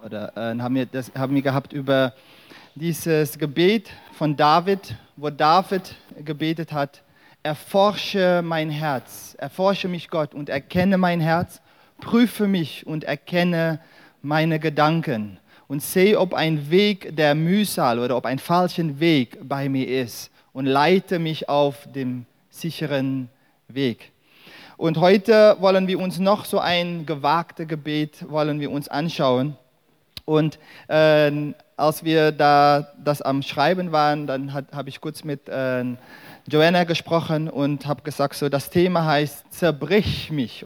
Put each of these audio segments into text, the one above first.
oder haben wir gehabt über dieses Gebet von David, wo David gebetet hat: Erforsche mein Herz, erforsche mich Gott und erkenne mein Herz, prüfe mich und erkenne meine Gedanken und sehe, ob ein Weg der Mühsal oder ob ein falschen Weg bei mir ist und leite mich auf dem sicheren Weg. Und heute wollen wir uns noch so ein gewagtes Gebet wollen wir uns anschauen. Und als wir das am Schreiben waren, dann habe ich kurz mit Joanna gesprochen und habe gesagt, so das Thema heißt zerbrich mich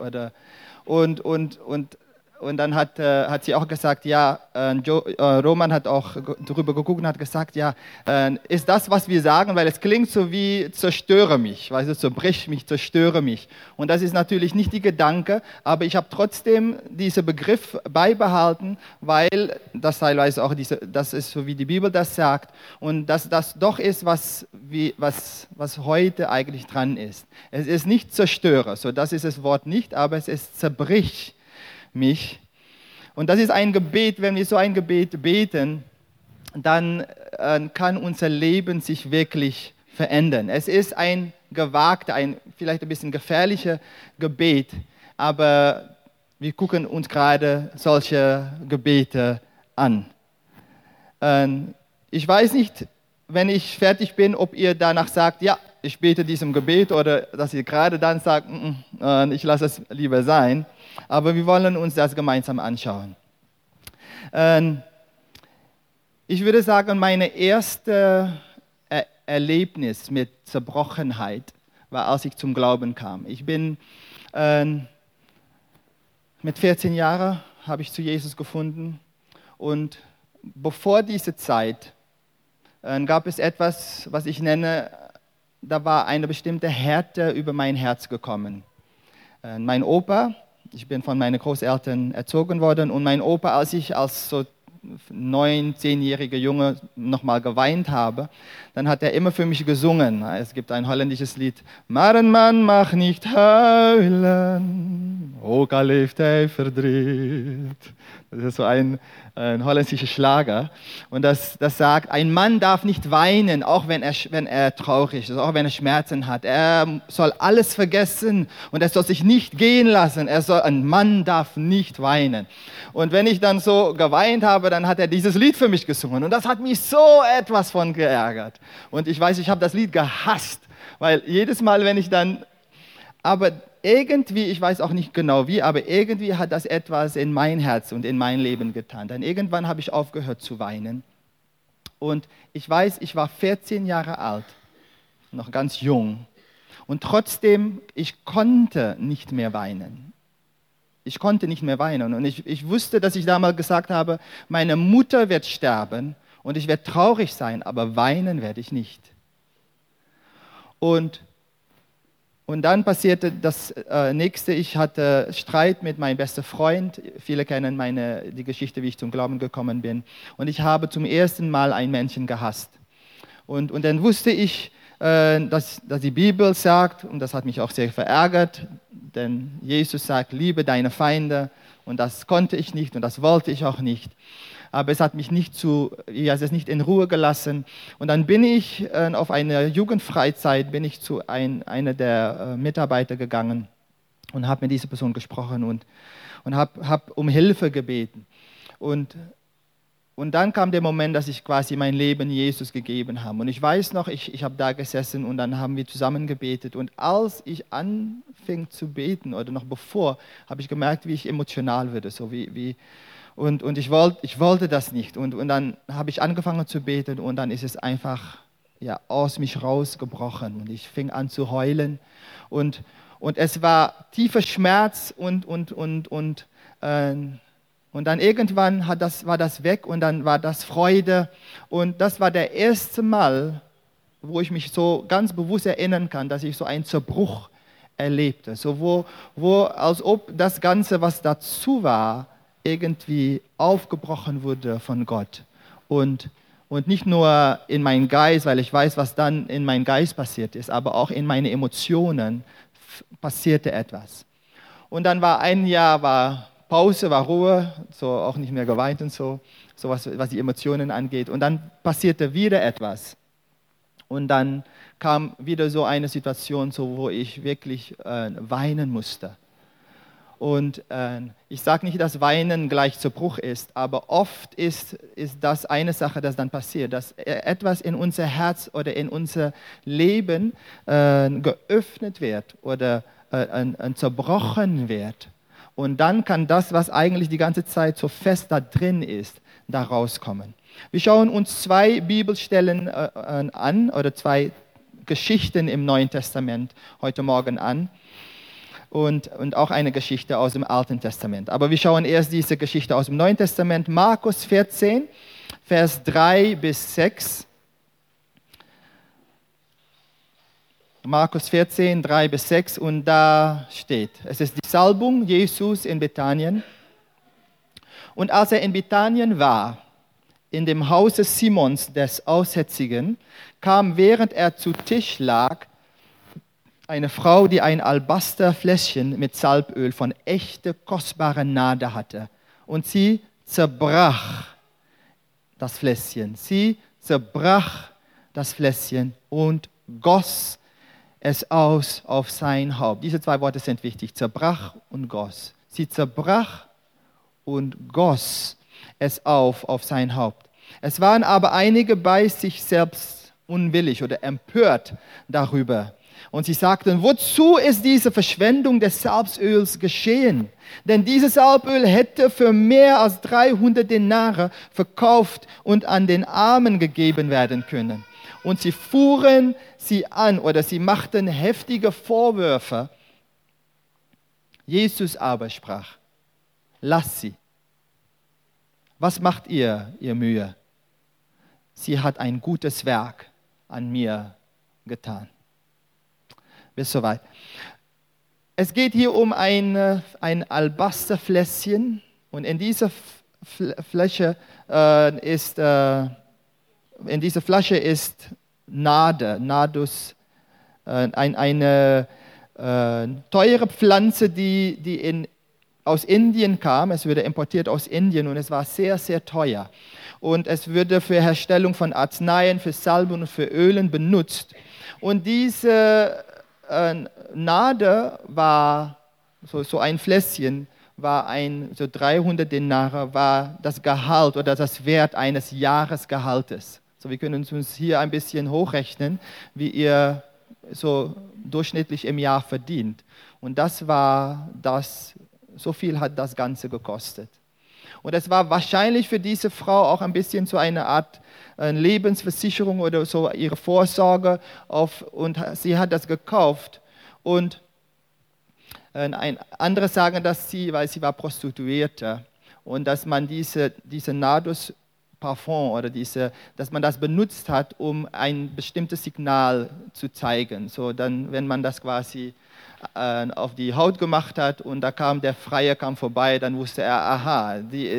und dann hat sie auch gesagt, ja, Roman hat auch darüber geguckt und hat gesagt, ja, ist das, was wir sagen, weil es klingt so wie zerstöre mich, weißt du, zerbrich mich, zerstöre mich. Und das ist natürlich nicht die Gedanke, aber ich habe trotzdem diesen Begriff beibehalten, weil das teilweise auch das ist so, wie die Bibel das sagt und dass das doch ist, was heute eigentlich dran ist. Es ist nicht zerstöre, so das ist das Wort nicht, aber es ist zerbrich mich. Und das ist ein Gebet, wenn wir so ein Gebet beten, dann kann unser Leben sich wirklich verändern. Es ist ein gewagter, vielleicht ein bisschen gefährlicher Gebet, aber wir gucken uns gerade solche Gebete an. Ich weiß nicht, wenn ich fertig bin, ob ihr danach sagt, ja, ich bete diesem Gebet, oder dass ihr gerade dann sagt, ich lasse es lieber sein. Aber wir wollen uns das gemeinsam anschauen. Ich würde sagen, meine erste Erlebnis mit Zerbrochenheit war, als ich zum Glauben kam. Ich bin mit 14 Jahren habe ich zu Jesus gefunden und bevor diese Zeit gab es etwas, was ich nenne, da war eine bestimmte Härte über mein Herz gekommen. Mein Opa, ich bin von meinen Großeltern erzogen worden und mein Opa, als ich als so 9-, 10-jähriger Junge nochmal geweint habe, dann hat er immer für mich gesungen. Es gibt ein holländisches Lied, "Maren man mag nicht huilen, ook al heeft hij verdriet." Das ist so ein holländischer Schlager. Und das sagt, ein Mann darf nicht weinen, auch wenn er traurig ist, auch wenn er Schmerzen hat. Er soll alles vergessen und er soll sich nicht gehen lassen. Ein Mann darf nicht weinen. Und wenn ich dann so geweint habe, dann hat er dieses Lied für mich gesungen. Und das hat mich so etwas von geärgert. Und ich weiß, ich habe das Lied gehasst, weil jedes Mal, wenn ich dann... Aber irgendwie, ich weiß auch nicht genau wie, aber irgendwie hat das etwas in mein Herz und in mein Leben getan. Dann irgendwann habe ich aufgehört zu weinen. Und ich weiß, ich war 14 Jahre alt, noch ganz jung. Und trotzdem, ich konnte nicht mehr weinen. Ich konnte nicht mehr weinen. Und ich wusste, dass ich damals gesagt habe, meine Mutter wird sterben und ich werde traurig sein, aber weinen werde ich nicht. Und dann passierte das Nächste, ich hatte Streit mit meinem besten Freund. Viele kennen die Geschichte, wie ich zum Glauben gekommen bin. Und ich habe zum ersten Mal einen Menschen gehasst. Und dann wusste ich, dass die Bibel sagt, und das hat mich auch sehr verärgert, denn Jesus sagt, liebe deine Feinde. Und das konnte ich nicht und das wollte ich auch nicht. Aber es hat mich nicht in Ruhe gelassen. Und dann bin ich auf eine Jugendfreizeit zu einer der Mitarbeiter gegangen und habe mit dieser Person gesprochen und habe um Hilfe gebeten. Und dann kam der Moment, dass ich quasi mein Leben Jesus gegeben habe. Und ich weiß noch, ich habe da gesessen und dann haben wir zusammen gebetet. Und als ich anfing zu beten oder noch bevor, habe ich gemerkt, wie ich emotional würde, so Und ich wollte das nicht. Und dann habe ich angefangen zu beten und dann ist es einfach aus mich rausgebrochen. Und ich fing an zu heulen. Und es war tiefer Schmerz und dann irgendwann war das weg und dann war das Freude. Und das war der erste Mal, wo ich mich so ganz bewusst erinnern kann, dass ich so einen Zerbruch erlebte. So wo als ob das Ganze, was dazu war, irgendwie aufgebrochen wurde von Gott. Und nicht nur in meinen Geist, weil ich weiß, was dann in meinem Geist passiert ist, aber auch in meine Emotionen passierte etwas. Und dann war ein Jahr Pause, war Ruhe, so auch nicht mehr geweint und so was die Emotionen angeht. Und dann passierte wieder etwas. Und dann kam wieder so eine Situation, so, wo ich wirklich weinen musste. Und ich sage nicht, dass Weinen gleich Zerbruch ist, aber oft ist das eine Sache, das dann passiert, dass etwas in unser Herz oder in unser Leben geöffnet wird oder zerbrochen wird. Und dann kann das, was eigentlich die ganze Zeit so fest da drin ist, da rauskommen. Wir schauen uns 2 Bibelstellen an oder 2 Geschichten im Neuen Testament heute Morgen an und auch eine Geschichte aus dem Alten Testament. Aber wir schauen erst diese Geschichte aus dem Neuen Testament, Markus 14, Vers 3 bis 6. Markus 14, 3 bis 6 und da steht, es ist die Salbung Jesus in Bethanien. Und als er in Bethanien war, in dem Hause Simons des Aussätzigen, kam, während er zu Tisch lag, eine Frau, die ein Alabasterfläschchen mit Salböl von echter, kostbarer Nade hatte. Und sie zerbrach das Fläschchen. Sie zerbrach das Fläschchen und goss es aus auf sein Haupt. Diese 2 Worte sind wichtig, zerbrach und goss. Sie zerbrach und goss es auf sein Haupt. Es waren aber einige bei sich selbst unwillig oder empört darüber. Und sie sagten, wozu ist diese Verschwendung des Salböls geschehen? Denn dieses Salböl hätte für mehr als 300 Denare verkauft und an den Armen gegeben werden können. Und sie fuhren sie an oder sie machten heftige Vorwürfe. Jesus aber sprach, lasst sie. Was macht ihr Mühe? Sie hat ein gutes Werk an mir getan. Bis soweit. Es geht hier um ein Alabasterfläschchen und in dieser Flasche ist Nadus, eine teure Pflanze, die aus Indien kam. Es wurde importiert aus Indien und es war sehr, sehr teuer. Und es wurde für Herstellung von Arzneien, für Salben und für Ölen benutzt. Und diese Nade war, so ein Fläschchen, war so 300 Denare, war das Gehalt oder das Wert eines Jahresgehaltes. So, wir können uns hier ein bisschen hochrechnen, wie ihr so durchschnittlich im Jahr verdient. Und so viel hat das Ganze gekostet. Und es war wahrscheinlich für diese Frau auch ein bisschen so eine Art Lebensversicherung oder so ihre Vorsorge und sie hat das gekauft. Und andere sagen, weil sie war Prostituierte und dass man diese Nadus Parfum oder dass man das benutzt hat, um ein bestimmtes Signal zu zeigen. So dann, wenn man das quasi auf die Haut gemacht hat und da kam der Freier vorbei, dann wusste er, aha,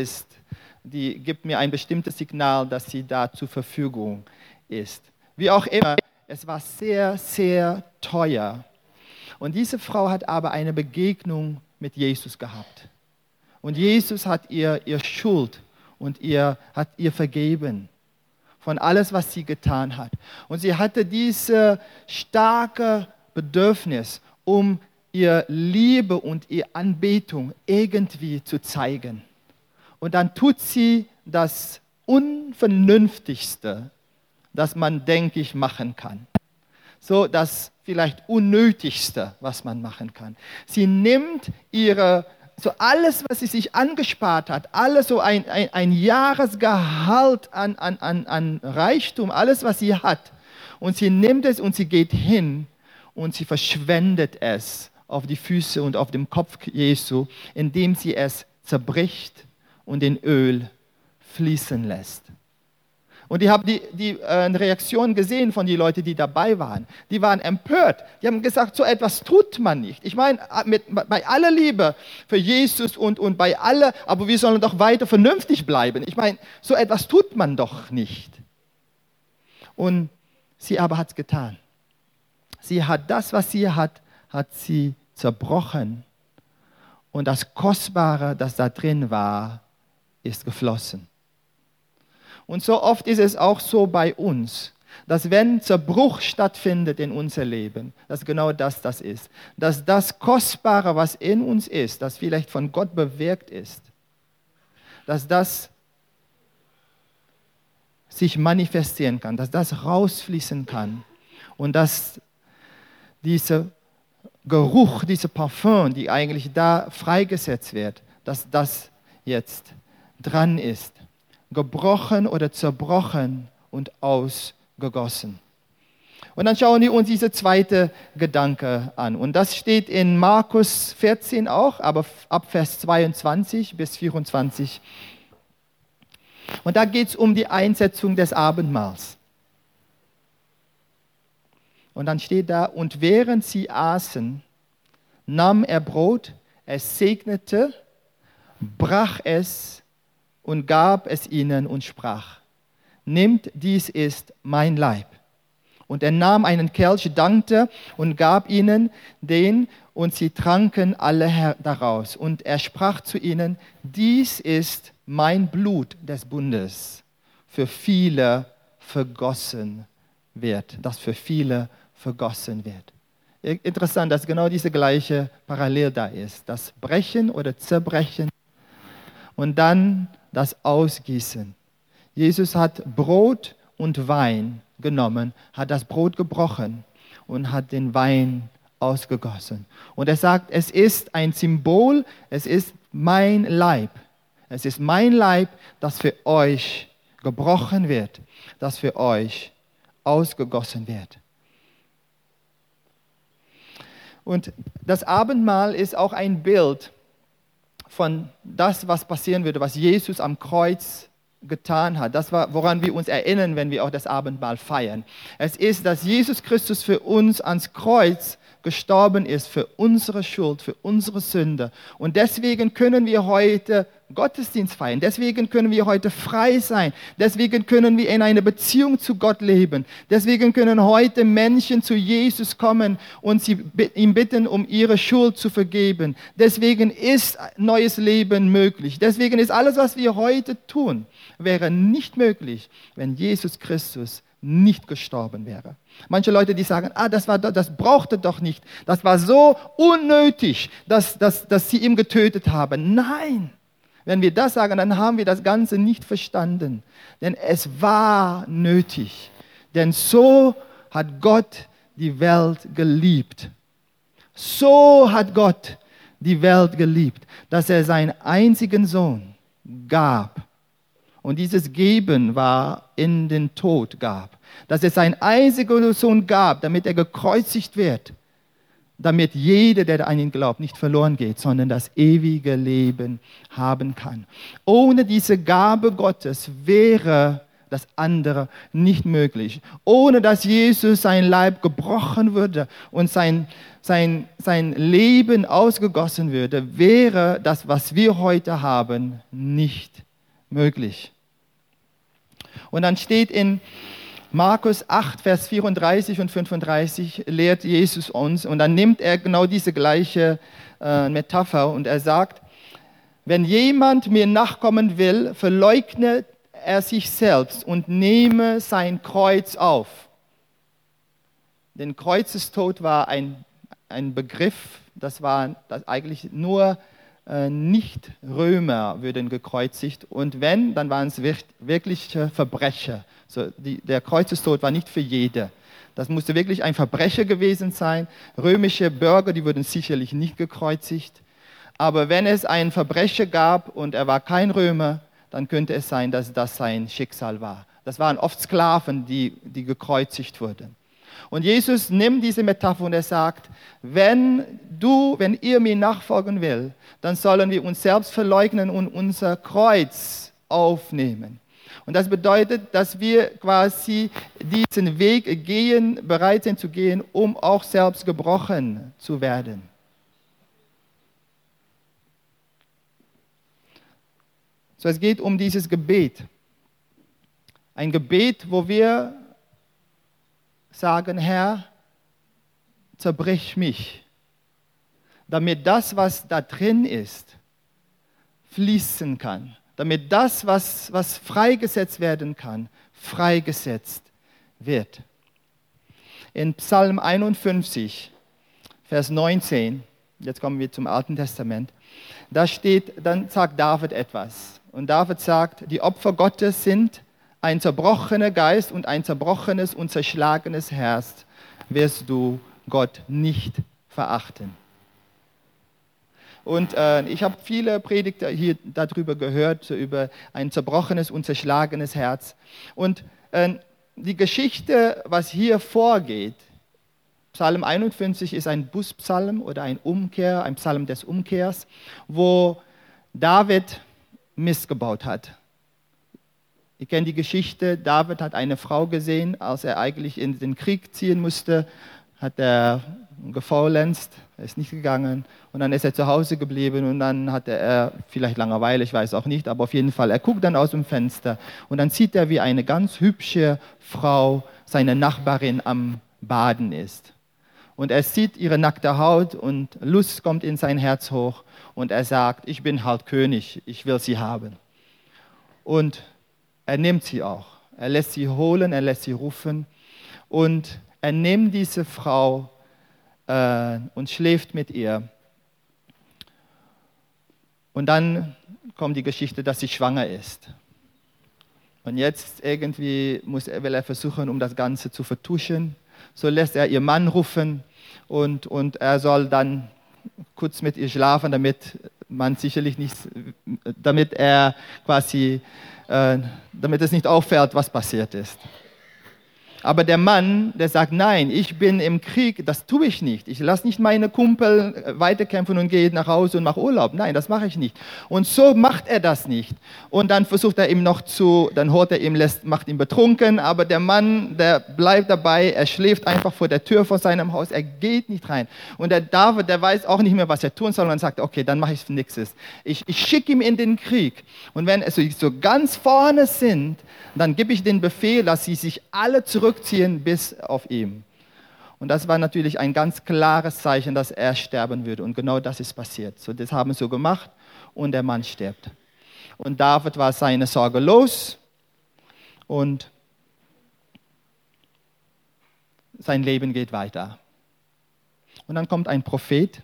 die gibt mir ein bestimmtes Signal, dass sie da zur Verfügung ist. Wie auch immer, es war sehr, sehr teuer. Und diese Frau hat aber eine Begegnung mit Jesus gehabt. Und Jesus hat ihr Schuld und hat ihr vergeben von alles, was sie getan hat. Und sie hatte dieses starke Bedürfnis, um ihr Liebe und ihr Anbetung irgendwie zu zeigen. Und dann tut sie das Unvernünftigste, das man, denke ich, machen kann. So das vielleicht Unnötigste, was man machen kann. Sie nimmt alles, was sie sich angespart hat, alles so ein Jahresgehalt an Reichtum, alles, was sie hat. Und sie nimmt es und sie geht hin und sie verschwendet es auf die Füße und auf dem Kopf Jesu, indem sie es zerbricht und in Öl fließen lässt. Und ich habe die Reaktion gesehen von den Leuten, die dabei waren. Die waren empört. Die haben gesagt, so etwas tut man nicht. Ich meine, bei aller Liebe für Jesus und bei aller, aber wir sollen doch weiter vernünftig bleiben. Ich meine, so etwas tut man doch nicht. Und sie aber hat es getan. Sie hat das, was sie hat sie zerbrochen und das Kostbare, das da drin war, ist geflossen. Und so oft ist es auch so bei uns, dass wenn Zerbruch stattfindet in unser Leben, dass genau das ist. Dass das Kostbare, was in uns ist, das vielleicht von Gott bewirkt ist, dass das sich manifestieren kann, dass das rausfließen kann und dass dieser Geruch, dieser Parfum, die eigentlich da freigesetzt wird, dass das jetzt dran ist, gebrochen oder zerbrochen und ausgegossen. Und dann schauen wir uns diese zweite Gedanke an. Und das steht in Markus 14 auch, aber ab Vers 22 bis 24. Und da geht es um die Einsetzung des Abendmahls. Und dann steht da, und während sie aßen, nahm er Brot, es segnete, brach es und gab es ihnen und sprach, nimmt, dies ist mein Leib. Und er nahm einen Kelch, dankte und gab ihnen den, und sie tranken alle daraus. Und er sprach zu ihnen, dies ist mein Blut des Bundes, für viele vergossen wird, das für viele vergossen wird. Interessant, dass genau diese gleiche Parallel da ist. Das Brechen oder Zerbrechen und dann das Ausgießen. Jesus hat Brot und Wein genommen, hat das Brot gebrochen und hat den Wein ausgegossen. Und er sagt, es ist ein Symbol, es ist mein Leib. Es ist mein Leib, das für euch gebrochen wird, das für euch ausgegossen wird. Und das Abendmahl ist auch ein Bild von das, was passieren würde, was Jesus am Kreuz getan hat. Das war, woran wir uns erinnern, wenn wir auch das Abendmahl feiern. Es ist, dass Jesus Christus für uns ans Kreuz gestorben ist, für unsere Schuld, für unsere Sünde. Und deswegen können wir heute Gottesdienst feiern. Deswegen können wir heute frei sein. Deswegen können wir in einer Beziehung zu Gott leben. Deswegen können heute Menschen zu Jesus kommen und sie ihm bitten, um ihre Schuld zu vergeben. Deswegen ist neues Leben möglich. Deswegen ist alles, was wir heute tun, wäre nicht möglich, wenn Jesus Christus nicht gestorben wäre. Manche Leute, die sagen, das brauchte doch nicht. Das war so unnötig, dass sie ihn getötet haben. Nein. Wenn wir das sagen, dann haben wir das Ganze nicht verstanden. Denn es war nötig. Denn so hat Gott die Welt geliebt. So hat Gott die Welt geliebt, dass er seinen einzigen Sohn gab. Und dieses Geben war in den Tod gab. Dass es seinen einzigen Sohn gab, damit er gekreuzigt wird. Damit jeder, der an ihn glaubt, nicht verloren geht, sondern das ewige Leben haben kann. Ohne diese Gabe Gottes wäre das andere nicht möglich. Ohne dass Jesus sein Leib gebrochen würde und sein Leben ausgegossen würde, wäre das, was wir heute haben, nicht möglich. Und dann steht in Markus 8, Vers 34 und 35 lehrt Jesus uns und dann nimmt er genau diese gleiche Metapher und er sagt, wenn jemand mir nachkommen will, verleugne er sich selbst und nehme sein Kreuz auf. Denn Kreuzestod war ein Begriff, das eigentlich nur Nicht-Römer würden gekreuzigt und wenn, dann waren es wirkliche Verbrecher. So, der Kreuzestod war nicht für jede. Das musste wirklich ein Verbrecher gewesen sein. Römische Bürger, die wurden sicherlich nicht gekreuzigt. Aber wenn es einen Verbrecher gab und er war kein Römer, dann könnte es sein, dass das sein Schicksal war. Das waren oft Sklaven, die gekreuzigt wurden. Und Jesus nimmt diese Metapher und er sagt, wenn ihr mir nachfolgen will, dann sollen wir uns selbst verleugnen und unser Kreuz aufnehmen. Und das bedeutet, dass wir quasi diesen Weg bereit sind zu gehen, um auch selbst gebrochen zu werden. So, es geht um dieses Gebet. Ein Gebet, wo wir sagen, Herr, zerbrich mich. damit das, was da drin ist, fließen kann. Damit das, was freigesetzt werden kann, freigesetzt wird. In Psalm 51, Vers 19, jetzt kommen wir zum Alten Testament, da steht, dann sagt David etwas. Und David sagt, die Opfer Gottes sind ein zerbrochener Geist und ein zerbrochenes und zerschlagenes Herz wirst du Gott nicht verachten. Und ich habe viele Predigter hier darüber gehört, so über ein zerbrochenes und zerschlagenes Herz. Und die Geschichte, was hier vorgeht, Psalm 51 ist ein Bußpsalm oder ein Psalm des Umkehrs, wo David missgebaut hat. Ihr kennt die Geschichte, David hat eine Frau gesehen, als er eigentlich in den Krieg ziehen musste, hat er gefaulenzt, er ist nicht gegangen und dann ist er zu Hause geblieben und dann hatte er vielleicht Langeweile, ich weiß auch nicht, aber auf jeden Fall, er guckt dann aus dem Fenster und dann sieht er, wie eine ganz hübsche Frau, seine Nachbarin, am Baden ist. Und er sieht ihre nackte Haut und Lust kommt in sein Herz hoch und er sagt, ich bin halt König, ich will sie haben. Und er nimmt sie auch. Er lässt sie holen, er lässt sie rufen und er nimmt diese Frau und schläft mit ihr. Und dann kommt die Geschichte, dass sie schwanger ist. Und jetzt irgendwie will er versuchen, um das Ganze zu vertuschen. So lässt er ihr Mann rufen und er soll dann kurz mit ihr schlafen, damit man sicherlich nicht, damit es nicht auffällt, was passiert ist. Aber der Mann, der sagt, nein, ich bin im Krieg, das tue ich nicht. Ich lasse nicht meine Kumpel weiterkämpfen und gehe nach Hause und mache Urlaub. Nein, das mache ich nicht. Und so macht er das nicht. Und dann versucht er ihm dann holt er ihm, macht ihn betrunken, aber der Mann, der bleibt dabei, er schläft einfach vor der Tür vor seinem Haus, er geht nicht rein. Und der David, der weiß auch nicht mehr, was er tun soll und sagt, okay, dann mache ich nichts. Ich schicke ihn in den Krieg. Und wenn sie so ganz vorne sind, dann gebe ich den Befehl, dass sie sich alle zurückziehen bis auf ihn. Und das war natürlich ein ganz klares Zeichen, dass er sterben würde. Und genau das ist passiert. So, das haben sie so gemacht und der Mann stirbt. Und David war seine Sorge los und sein Leben geht weiter. Und dann kommt ein Prophet.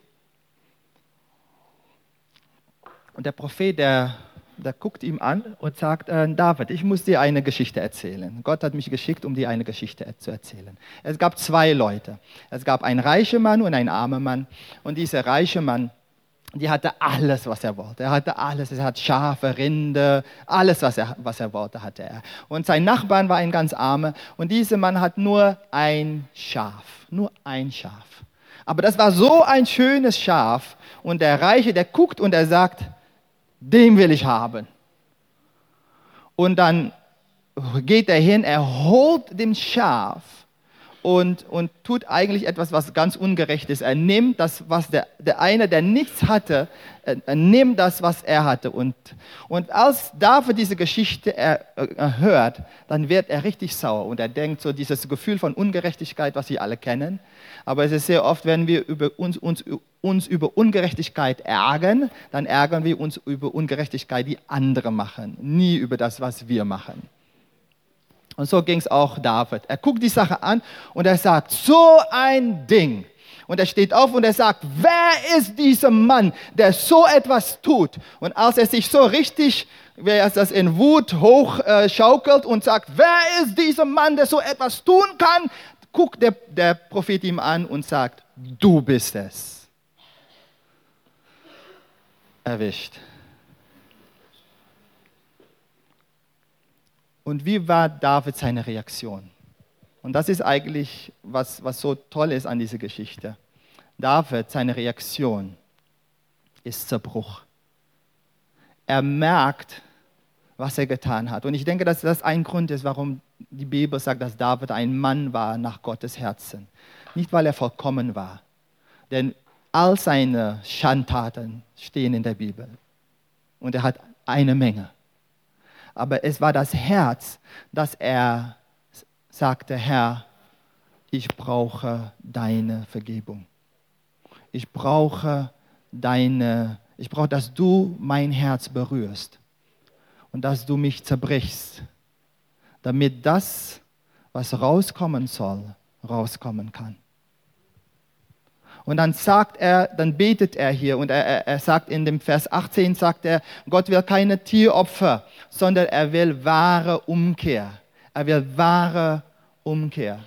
Und der Prophet, der guckt ihm an und sagt, David, ich muss dir eine Geschichte erzählen. Gott hat mich geschickt, um dir eine Geschichte zu erzählen. Es gab zwei Leute. Es gab einen reichen Mann und einen armen Mann. Und dieser reiche Mann, der hatte alles, was er wollte. Er hatte alles. Er hat Schafe, Rinder, alles, was er wollte, hatte er. Und sein Nachbar war ein ganz armer. Und dieser Mann hat nur ein Schaf. Nur ein Schaf. Aber das war so ein schönes Schaf. Und der Reiche, der guckt und er sagt, den will ich haben. Und dann geht er hin, er holt den Schaf und tut eigentlich etwas, was ganz ungerecht ist. Er nimmt das, was der eine, der nichts hatte, er nimmt das, was er hatte. Und als David diese Geschichte hört, dann wird er richtig sauer. Und er denkt so dieses Gefühl von Ungerechtigkeit, was Sie alle kennen. Aber es ist sehr oft, wenn wir uns über Ungerechtigkeit ärgern, dann ärgern wir uns über Ungerechtigkeit, die andere machen. Nie über das, was wir machen. Und so ging es auch David. Er guckt die Sache an und er sagt, so ein Ding. Und er steht auf und er sagt, wer ist dieser Mann, der so etwas tut? Und als er sich so richtig, wer das in Wut hochschaukelt und sagt, wer ist dieser Mann, der so etwas tun kann, guckt der Prophet ihm an und sagt, du bist es. Erwischt. Und wie war David seine Reaktion? Und das ist eigentlich, was so toll ist an dieser Geschichte. David, seine Reaktion ist Zerbruch. Er merkt, was er getan hat. Und ich denke, dass das ein Grund ist, warum die Bibel sagt, dass David ein Mann war nach Gottes Herzen. Nicht, weil er vollkommen war. Denn all seine Schandtaten stehen in der Bibel. Und er hat eine Menge. Aber es war das Herz, dass er sagte, Herr, ich brauche deine Vergebung. Ich brauche dass du mein Herz berührst und dass du mich zerbrichst, damit das, was rauskommen soll, rauskommen kann. Und dann betet er hier und er sagt in dem Vers 18, sagt er, Gott will keine Tieropfer, sondern er will wahre Umkehr. Er will wahre Umkehr.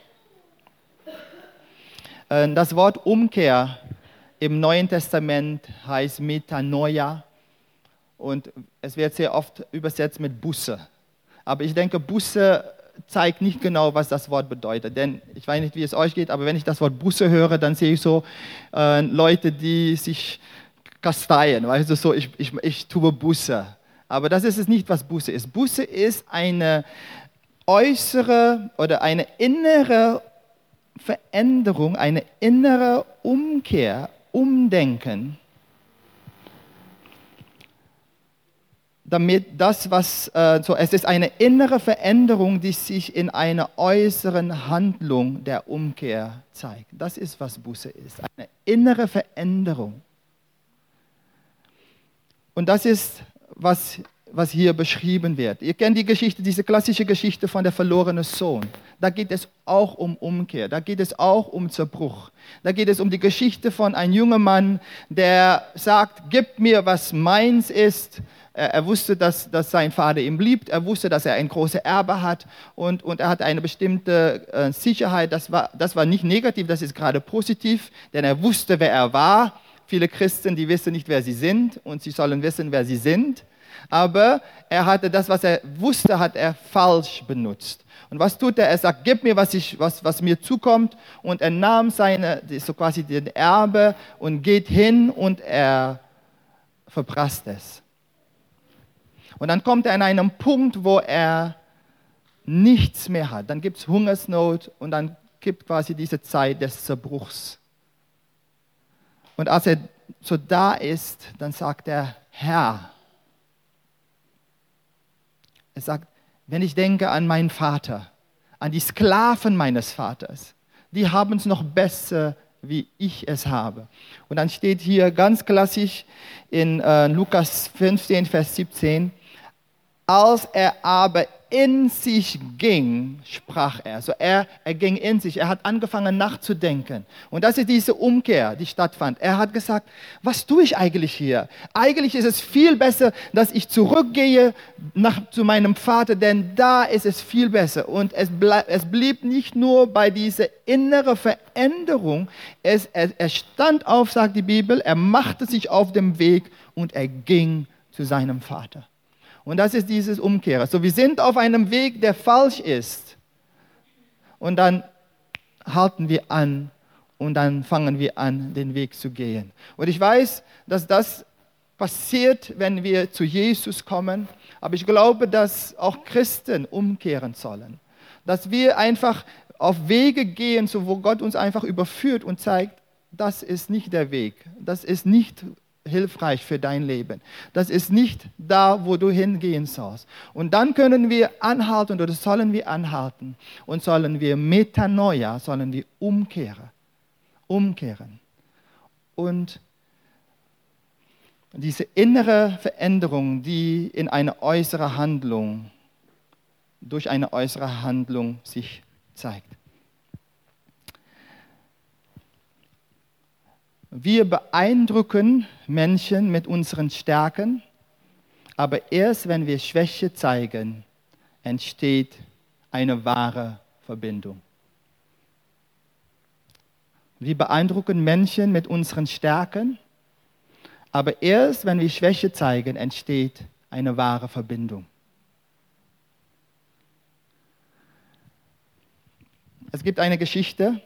Das Wort Umkehr im Neuen Testament heißt Metanoia und es wird sehr oft übersetzt mit Buße. Aber ich denke, Buße zeigt nicht genau, was das Wort bedeutet. Denn ich weiß nicht, wie es euch geht, aber wenn ich das Wort Buße höre, dann sehe ich so Leute, die sich kasteien. Weißt du, so ich tue Buße. Aber das ist es nicht, was Buße ist. Buße ist eine äußere oder eine innere Veränderung, eine innere Umkehr, Umdenken, damit es ist eine innere Veränderung, die sich in einer äußeren Handlung der Umkehr zeigt. Das ist, was Buße ist, eine innere Veränderung. Und das ist, was hier beschrieben wird. Ihr kennt die Geschichte, diese klassische Geschichte von der verlorenen Sohn. Da geht es auch um Umkehr, da geht es auch um Zerbruch. Da geht es um die Geschichte von einem jungen Mann, der sagt, gib mir, was meins ist. Er wusste, dass sein Vater ihn liebt. Er wusste, dass er ein großes Erbe hat. Und er hat eine bestimmte Sicherheit. Das war nicht negativ, das ist gerade positiv. Denn er wusste, wer er war. Viele Christen, die wissen nicht, wer sie sind. Und sie sollen wissen, wer sie sind. Aber er hatte das, was er wusste, hat er falsch benutzt. Und was tut er? Er sagt, gib mir, was mir zukommt. Und er nahm so quasi den Erbe und geht hin und er verprasst es. Und dann kommt er an einen Punkt, wo er nichts mehr hat. Dann gibt es Hungersnot und dann gibt quasi diese Zeit des Zerbruchs. Und als er so da ist, dann sagt er, Herr. Er sagt, wenn ich denke an meinen Vater, an die Sklaven meines Vaters, die haben es noch besser, wie ich es habe. Und dann steht hier ganz klassisch in Lukas 15, Vers 17, als er aber in sich ging, sprach er. Also er ging in sich, er hat angefangen nachzudenken. Und das ist diese Umkehr, die stattfand. Er hat gesagt, was tue ich eigentlich hier? Eigentlich ist es viel besser, dass ich zurückgehe zu meinem Vater, denn da ist es viel besser. Und es blieb nicht nur bei dieser inneren Veränderung. Er stand auf, sagt die Bibel, er machte sich auf den Weg und er ging zu seinem Vater. Und das ist dieses Umkehren. So, wir sind auf einem Weg, der falsch ist. Und dann halten wir an und dann fangen wir an, den Weg zu gehen. Und ich weiß, dass das passiert, wenn wir zu Jesus kommen. Aber ich glaube, dass auch Christen umkehren sollen. Dass wir einfach auf Wege gehen, so wo Gott uns einfach überführt und zeigt, das ist nicht der Weg. Das ist nicht hilfreich für dein Leben. Das ist nicht da, wo du hingehen sollst. Und dann können wir anhalten oder sollen wir anhalten und sollen wir Metanoia, sollen wir umkehren. Und diese innere Veränderung, die in eine äußere Handlung, durch eine äußere Handlung sich zeigt. Wir beeindrucken Menschen mit unseren Stärken, aber erst wenn wir Schwäche zeigen, entsteht eine wahre Verbindung. Wir beeindrucken Menschen mit unseren Stärken, aber erst wenn wir Schwäche zeigen, entsteht eine wahre Verbindung. Es gibt eine Geschichte.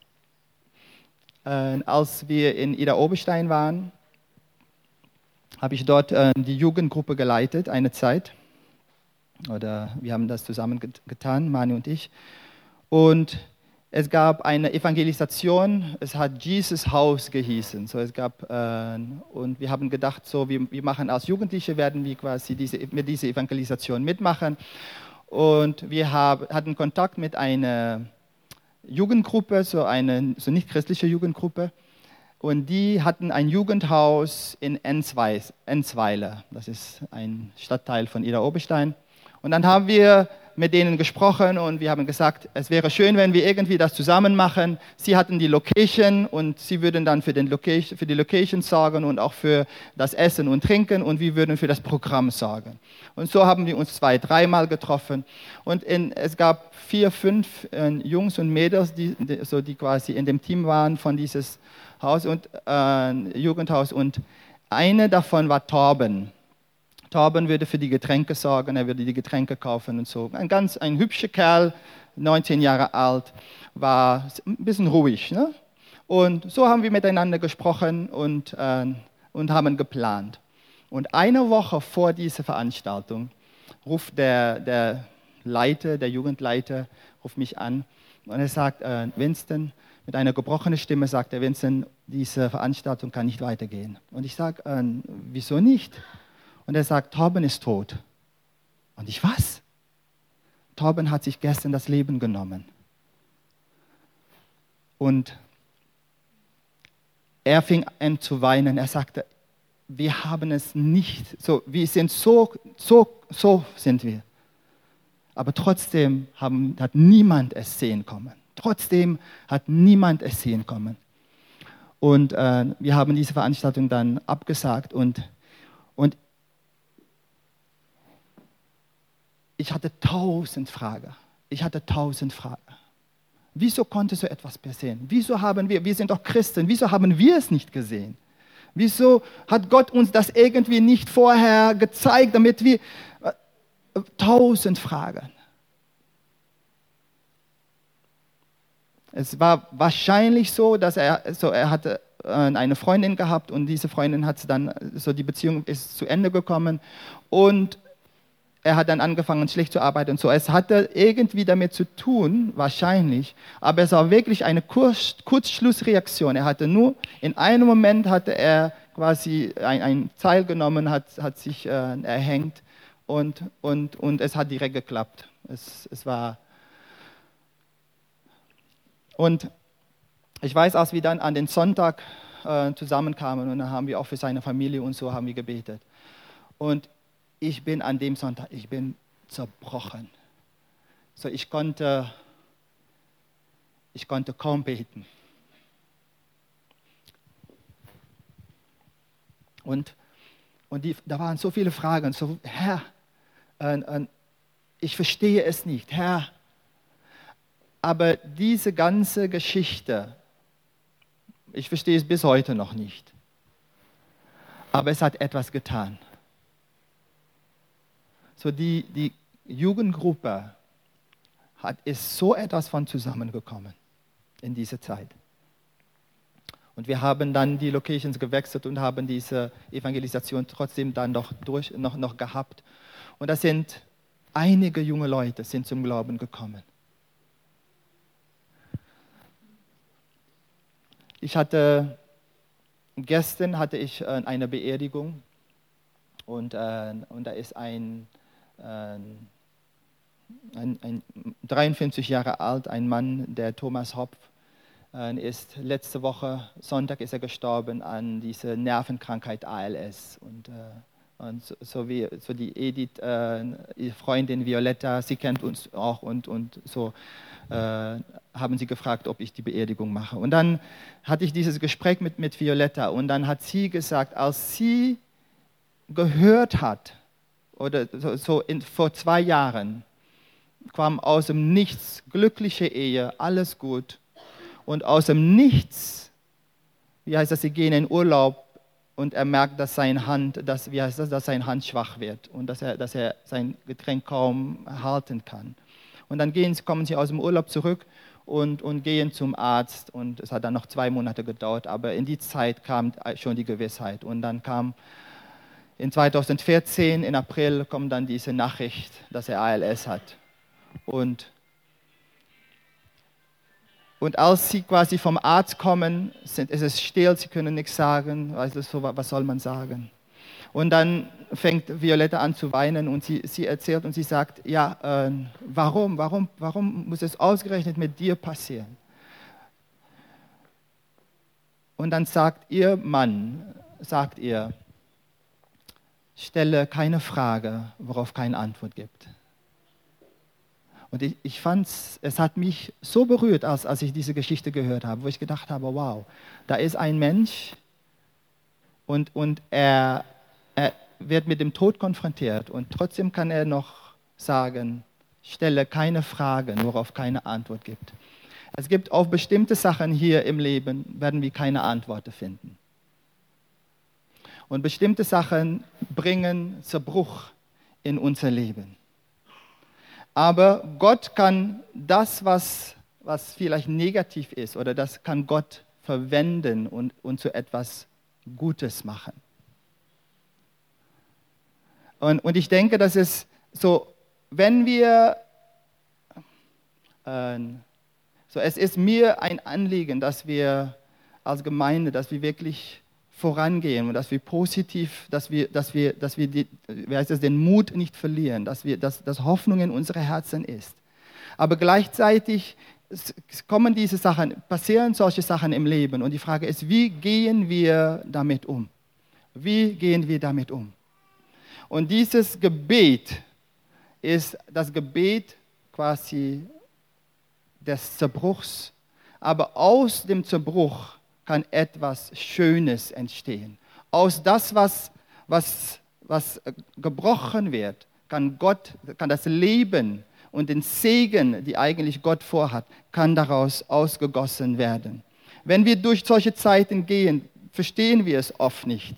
Als wir in Ida Oberstein waren, habe ich dort die Jugendgruppe geleitet, eine Zeit. Oder wir haben das zusammen getan, Mani und ich. Und es gab eine Evangelisation, es hat Jesus Haus gehießen. So, und wir haben gedacht, so, wir machen als Jugendliche, werden wir quasi mit dieser Evangelisation mitmachen. Und wir hatten Kontakt mit einer Jugendgruppe, so nicht christliche Jugendgruppe. Und die hatten ein Jugendhaus in Enzweiler. Das ist ein Stadtteil von Idar-Oberstein. Und dann haben wir mit denen gesprochen und wir haben gesagt, es wäre schön, wenn wir irgendwie das zusammen machen. Sie hatten die Location und sie würden dann für die Location sorgen und auch für das Essen und Trinken und wir würden für das Programm sorgen. Und so haben wir uns 2-3 Mal getroffen und es gab 4, 5 Jungs und Mädels, die quasi in dem Team waren von dieses Haus und Jugendhaus und eine davon war Torben. Torben würde für die Getränke sorgen, er würde die Getränke kaufen und so. Ein hübscher Kerl, 19 Jahre alt, war ein bisschen ruhig. Ne? Und so haben wir miteinander gesprochen und haben geplant. Und eine Woche vor dieser Veranstaltung ruft der Jugendleiter, ruft mich an und er sagt, Winston, mit einer gebrochenen Stimme sagt er, Winston, diese Veranstaltung kann nicht weitergehen. Und ich sage, wieso nicht? Und er sagt, Torben ist tot. Und ich, was? Torben hat sich gestern das Leben genommen. Und er fing an zu weinen. Er sagte, wir haben es nicht, wir sind so sind wir. Aber trotzdem hat niemand es sehen können. Trotzdem hat niemand es sehen können. Und wir haben diese Veranstaltung dann abgesagt und ich hatte 1000 Fragen. Wieso konnte so etwas passieren? Wir sind doch Christen, wieso haben wir es nicht gesehen? Wieso hat Gott uns das irgendwie nicht vorher gezeigt, damit wir 1000 Fragen. Es war wahrscheinlich so, dass er hatte eine Freundin gehabt und diese Freundin hat dann, die Beziehung ist zu Ende gekommen und er hat dann angefangen, schlecht zu arbeiten und so. Es hatte irgendwie damit zu tun, wahrscheinlich, aber es war wirklich eine Kurzschlussreaktion. Er hatte nur, in einem Moment hatte er quasi ein Seil genommen, hat sich erhängt und es hat direkt geklappt. Es war... Und ich weiß, als wir dann an den Sonntag zusammenkamen und dann haben wir auch für seine Familie und so haben wir gebetet. Und ich bin an dem Sonntag, ich bin zerbrochen. So, ich konnte kaum beten. Und da waren so viele Fragen, so, Herr, ich verstehe es nicht, Herr. Aber diese ganze Geschichte, ich verstehe es bis heute noch nicht. Aber es hat etwas getan. So die Jugendgruppe ist so etwas von zusammengekommen in dieser Zeit. Und wir haben dann die Locations gewechselt und haben diese Evangelisation trotzdem dann noch gehabt. Und da sind einige junge Leute sind zum Glauben gekommen. Gestern hatte ich eine Beerdigung und da ist ein 53 Jahre alt, ein Mann, der Thomas Hopf, ist letzte Woche, Sonntag ist er gestorben an dieser Nervenkrankheit ALS. Und so die Edith, ihre Freundin Violetta, sie kennt uns auch und so haben sie gefragt, ob ich die Beerdigung mache. Und dann hatte ich dieses Gespräch mit Violetta und dann hat sie gesagt, als sie gehört hat, oder vor 2 Jahren, kam aus dem Nichts, glückliche Ehe, alles gut. Und aus dem Nichts, sie gehen in Urlaub und er merkt, dass seine Hand schwach wird und dass er sein Getränk kaum halten kann. Und dann kommen sie aus dem Urlaub zurück und gehen zum Arzt und es hat dann noch 2 Monate gedauert, aber in die Zeit kam schon die Gewissheit und dann kam in 2014, im April, kommt dann diese Nachricht, dass er ALS hat. Und als sie quasi vom Arzt kommen, ist es still, sie können nichts sagen, was soll man sagen? Und dann fängt Violetta an zu weinen und sie erzählt und sie sagt, ja, warum muss es ausgerechnet mit dir passieren? Und dann sagt ihr Mann, stelle keine Frage, worauf keine Antwort gibt. Und ich fand, es hat mich so berührt, als ich diese Geschichte gehört habe, wo ich gedacht habe, wow, da ist ein Mensch und er wird mit dem Tod konfrontiert und trotzdem kann er noch sagen, stelle keine Frage, worauf keine Antwort gibt. Es gibt auf bestimmte Sachen hier im Leben, werden wir keine Antworten finden. Und bestimmte Sachen bringen Zerbruch in unser Leben. Aber Gott kann das, was vielleicht negativ ist, oder das kann Gott verwenden und zu etwas Gutes machen. Und ich denke, dass es so, wenn wir, es ist mir ein Anliegen, dass wir als Gemeinde, dass wir wirklich vorangehen und dass wir positiv, dass wir den Mut nicht verlieren, dass Hoffnung in unsere Herzen ist. Aber gleichzeitig kommen diese Sachen, passieren solche Sachen im Leben und die Frage ist, wie gehen wir damit um? Wie gehen wir damit um? Und dieses Gebet ist das Gebet quasi des Zerbruchs, aber aus dem Zerbruch kann etwas Schönes entstehen. Aus das, was gebrochen wird, kann das Leben und den Segen, die eigentlich Gott vorhat, kann daraus ausgegossen werden. Wenn wir durch solche Zeiten gehen, verstehen wir es oft nicht.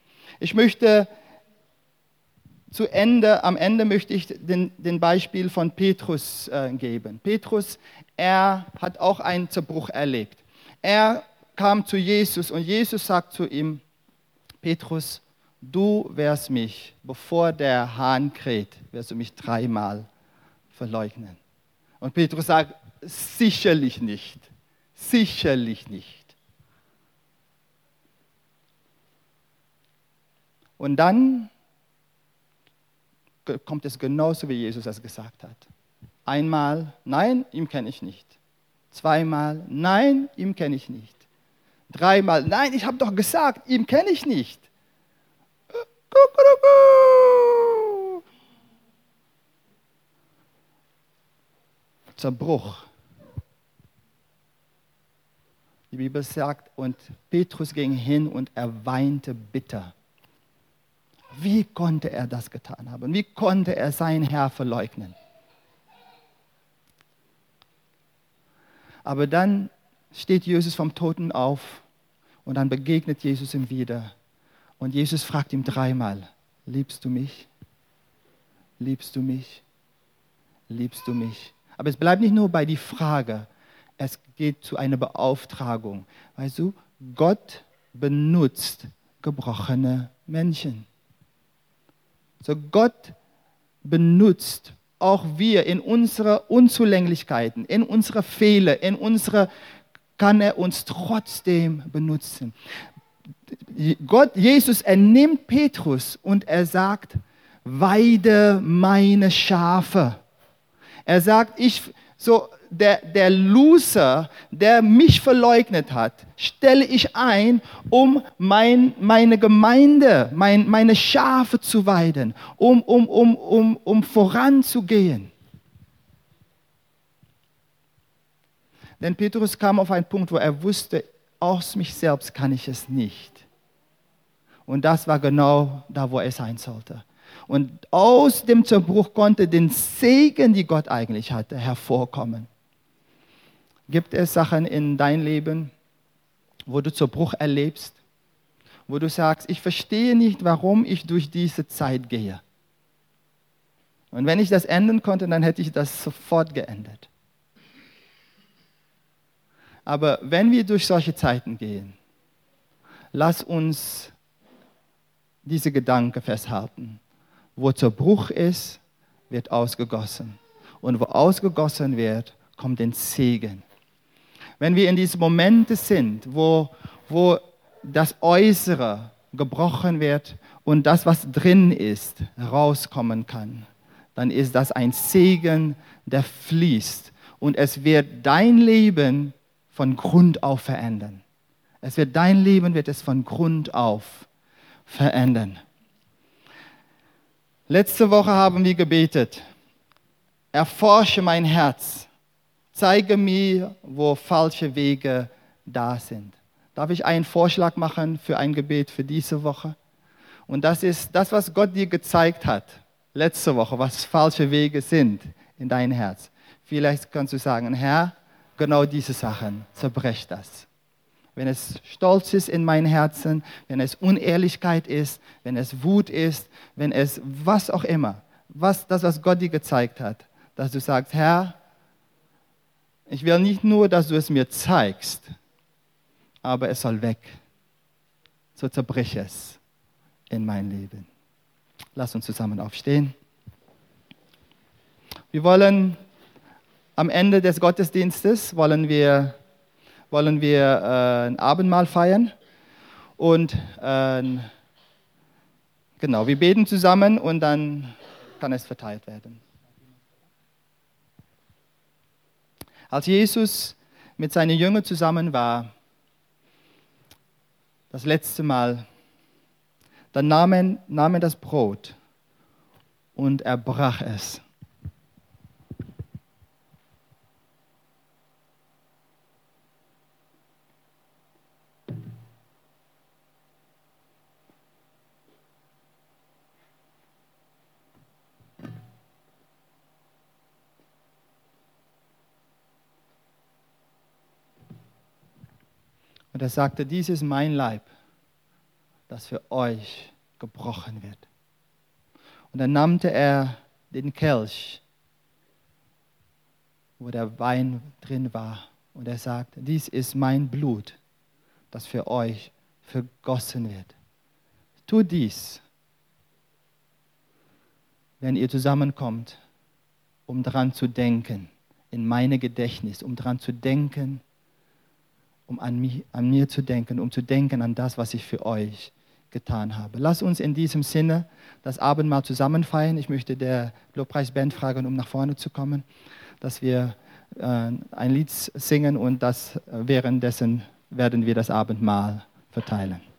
Am Ende möchte ich den Beispiel von Petrus geben. Petrus, er hat auch einen Zerbruch erlebt. Er kam zu Jesus und Jesus sagt zu ihm, Petrus, du wirst mich, bevor der Hahn kräht, wirst du mich 3-mal verleugnen. Und Petrus sagt, sicherlich nicht, sicherlich nicht. Und dann kommt es genauso, wie Jesus es gesagt hat. 1-mal, nein, ihn kenne ich nicht. 2-mal, nein, ihn kenne ich nicht. 3-mal, nein, ich habe doch gesagt, ihn kenne ich nicht. Zerbruch. Die Bibel sagt, und Petrus ging hin und er weinte bitter. Wie konnte er das getan haben? Wie konnte er seinen Herr verleugnen? Aber dann steht Jesus vom Toten auf und dann begegnet Jesus ihm wieder. Und Jesus fragt ihm 3-mal, liebst du mich? Liebst du mich? Liebst du mich? Aber es bleibt nicht nur bei der Frage, es geht zu einer Beauftragung. Weißt du, Gott benutzt gebrochene Menschen. So Gott benutzt auch wir in unsere Unzulänglichkeiten, in unsere Fehler, kann er uns trotzdem benutzen. Jesus, er nimmt Petrus und er sagt, weide meine Schafe. Er sagt, der Loser, der mich verleugnet hat, stelle ich ein, um meine Gemeinde, meine Schafe zu weiden, um voranzugehen. Denn Petrus kam auf einen Punkt, wo er wusste, aus mich selbst kann ich es nicht. Und das war genau da, wo er sein sollte. Und aus dem Zerbruch konnte den Segen, die Gott eigentlich hatte, hervorkommen. Gibt es Sachen in deinem Leben, wo du Zerbruch erlebst, wo du sagst, ich verstehe nicht, warum ich durch diese Zeit gehe. Und wenn ich das ändern konnte, dann hätte ich das sofort geändert. Aber wenn wir durch solche Zeiten gehen, lass uns diese Gedanken festhalten. Wo Zerbruch ist, wird ausgegossen. Und wo ausgegossen wird, kommt den Segen. Wenn wir in diesen Momenten sind, wo das Äußere gebrochen wird und das, was drin ist, rauskommen kann, dann ist das ein Segen, der fließt. Und es wird dein Leben von Grund auf verändern. Dein Leben wird es von Grund auf verändern. Letzte Woche haben wir gebetet. Erforsche mein Herz. Zeige mir, wo falsche Wege da sind. Darf ich einen Vorschlag machen für ein Gebet für diese Woche? Und das ist das, was Gott dir gezeigt hat, letzte Woche, was falsche Wege sind in dein Herz. Vielleicht kannst du sagen, Herr, genau diese Sachen, zerbrech das. Wenn es Stolz ist in meinem Herzen, wenn es Unehrlichkeit ist, wenn es Wut ist, wenn es was auch immer, was Gott dir gezeigt hat, dass du sagst, Herr, ich will nicht nur, dass du es mir zeigst, aber es soll weg. So zerbrich es in mein Leben. Lass uns zusammen aufstehen. Wir wollen am Ende des Gottesdienstes ein Abendmahl feiern und genau, wir beten zusammen und dann kann es verteilt werden. Als Jesus mit seinen Jüngern zusammen war, das letzte Mal, dann nahm er das Brot und er brach es. Und er sagte, dies ist mein Leib, das für euch gebrochen wird. Und dann nannte er den Kelch, wo der Wein drin war. Und er sagte, dies ist mein Blut, das für euch vergossen wird. Tut dies, wenn ihr zusammenkommt, um daran zu denken, in meine Gedächtnis, um daran zu denken, um an mir zu denken, um zu denken an das, was ich für euch getan habe. Lass uns in diesem Sinne das Abendmahl zusammen feiern. Ich möchte der Lobpreisband fragen, um nach vorne zu kommen, dass wir ein Lied singen und währenddessen werden wir das Abendmahl verteilen.